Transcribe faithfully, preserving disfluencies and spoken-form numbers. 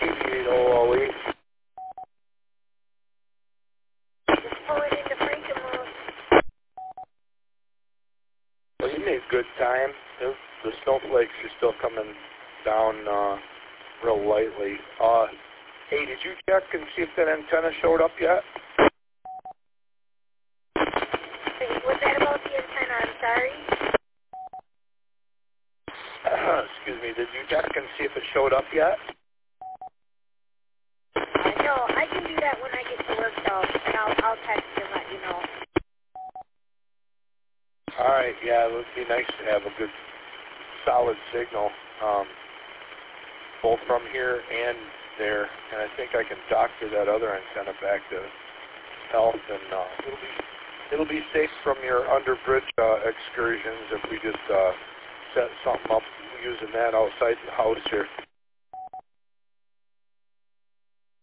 eighty-eight O O E. Just pulling into Frankenmuth. Well, you made good time. The, the snowflakes are still coming down uh, real lightly. Uh, hey, did you check and see if that antenna showed up yet? Wait, was that about the antenna? I'm sorry. Excuse me, did you check and see if it showed up yet? Uh, no, I can do that when I get to work, though, and I'll, I'll text you and let you know. All right, yeah, it would be nice to have a good, solid signal, um, both from here and there. And I think I can doctor that other antenna back to health, and uh, it'll be it'll be safe from your underbridge uh, excursions if we just uh, set something up using that outside the house here.